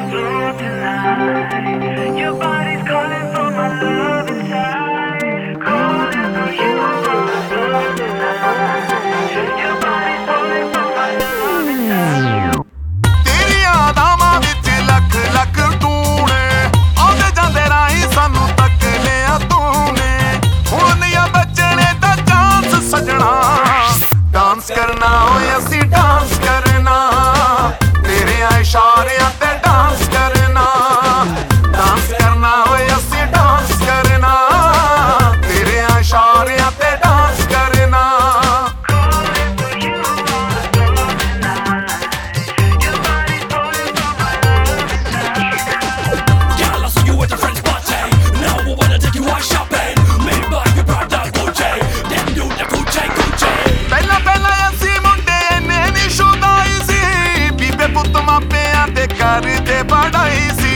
slow tonight. Your body's calling for my love inside. Calling for you on the floor tonight. Your body's calling for my love inside. ਤੇਰੀਆਂ ਦਾਵਾਂ ਵਿੱਚ ਲੱਖ ਲੱਖ ਟੂਣੇ ਆਉਂਦੇ ਜਾਂਦੇ ਰਾਹੀਂ ਸਾਨੂੰ ਤੱਕ ਲਿਆ ਤੂਨੇ ਹੁਣ ਨਹੀਂ ਬਚਣੇ ਤਾਂ ਚਾਂਸ ਸਜਣਾ ਡਾਂਸ ਕਰਨਾ ਹੋਏ ਅਸੀਂ ਡਾਂਸ ਕਰਨਾ ਤੇਰੇ ਇਸ਼ਾਰਿਆਂ ਤੇ ਡਾਂਸ ਕਰਨਾ ਡਾਂਸ ਕਰਨਾ ਹੋਏ ਅਸੀਂ ਡਾਂਸ ਕਰਨਾ ਤੇਰੇ ਇਸ਼ਾਰਿਆਂ ਤੇ ਡਾਂਸ ਕਰਨਾ Calling for you on the floor tonight. Your body's calling for my love inside. Girl, I saw you at your friend's party. Now I wanna take you out shopping. Made by your brother Gucci. Them do the Gucci Gucci. ਪਹਿਲਾਂ ਪਹਿਲਾਂ ਅਸੀਂ ਮੁੰਡੇ ਇੰਨੇ ਨੀ ਸ਼ੁਦਾਈ ਸੀ ਬੀਬੇ ਪੁੱਤ ਮਾਪਿਆਂ ਦੇ ਘਰ ਦੇ ਬੜਾਈ ਸੀ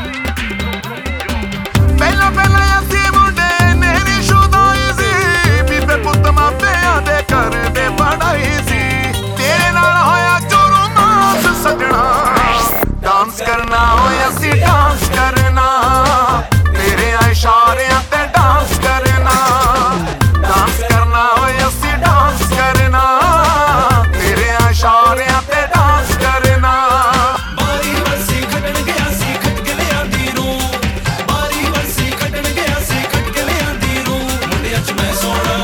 ਪਹਿਲਾਂ ਪਹਿਲਾਂ ਅਸੀਂ ਮੁੰਡੇ ਇੰਨੇ ਨੀ ਸ਼ੁਦਾਈ ਸੀ ਬੀਬੇ ਪੁੱਤ ਮਾਪਿਆਂ ਦੇ ਘਰ ਦੇ ਬੜਾਈ ਸੀ ਤੇਰੇ ਨਾਲ ਹੋਇਆ ਜੋ ਰੋਮਾਂਸ ਸਜਣਾ ਡਾਂਸ ਕਰਨਾ ਹੋਇਆ ਅਸੀਂ ਡਾਂਸ ਕਰਨਾ ਤੇਰੇ ਇਸ਼ਾਰਿਆਂ ਤੇ ਡਾਂਸ ਕਰਨਾ ਡਾਂਸ ਕਰਨਾ ਹੋਇਆ ਅਸੀਂ ਡਾਂਸ ਕਰਨਾ ਤੇਰੇ ਇਸ਼ਾਰਿਆਂ ਤੇ ਡਾਂਸ ਕਰਨਾ ਬਾਰੀ ਵਰਸੀ ਖੱਟਣ ਗਿਆ ਸੀ ਖੱਟ ਕੇ ਲਿਆਂਦੀ ਨੂੰ ਬਾਰੀ ਵਰਸੀ ਖੱਟਣ ਗਿਆ ਸੀ ਖੱਟ ਕੇ ਲਿਆਂਦੀ ਨੂੰ ਮੁੰਡਿਆਂ 'ਚ ਮੈਂ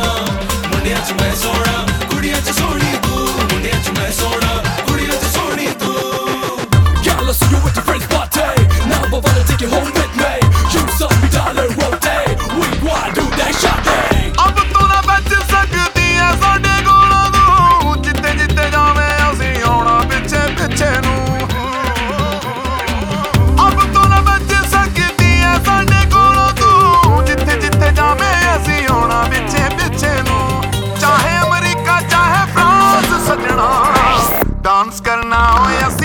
ਸੋਹਣਾ ਕੁੜੀਆਂ 'ਚ ਸੋਹਣੀ ਤੂੰ ਮੁੰਡਿਆਂ 'ਚ ਮੈਂ ਸੋਹਣਾ ਕੁੜੀਆਂ 'ਚ ਸੋਹਣੀ ਤੂੰ Girl, I see you at your friend's party. Now I wanna take you home with me. You saw me dollar rotate. We wanna do that shopping. ਅਬ ਤੂੰ ਨਾ ਬਚ ਸਕਦੀ ਐ ਸਾਡੇ ਕੋਲੋਂ ਤੂੰ ਜਿੱਥੇ ਜਿੱਥੇ ਜਾਵੇਂ ਅਸੀਂ ਆਉਣਾ ਪਿੱਛੇ ਪਿੱਛੇ ਨੂੰ ਅਬ ਤੂੰ ਨਾ ਬਚ ਸਕਦੀ ਐ ਸਾਡੇ ਕੋਲੋਂ ਤੂੰ ਜਿੱਥੇ ਜਿੱਥੇ ਜਾਵੇਂ ਅਸੀਂ ਆਉਣਾ ਪਿੱਛੇ ਪਿੱਛੇ ਨੂੰ ਚਾਹੇ ਅਮਰੀਕਾ ਚਾਹੇ ਫਰਾਂਸ ਸੱਜਣਾ ਡਾਂਸ ਕਰਨਾ ਹੋਏ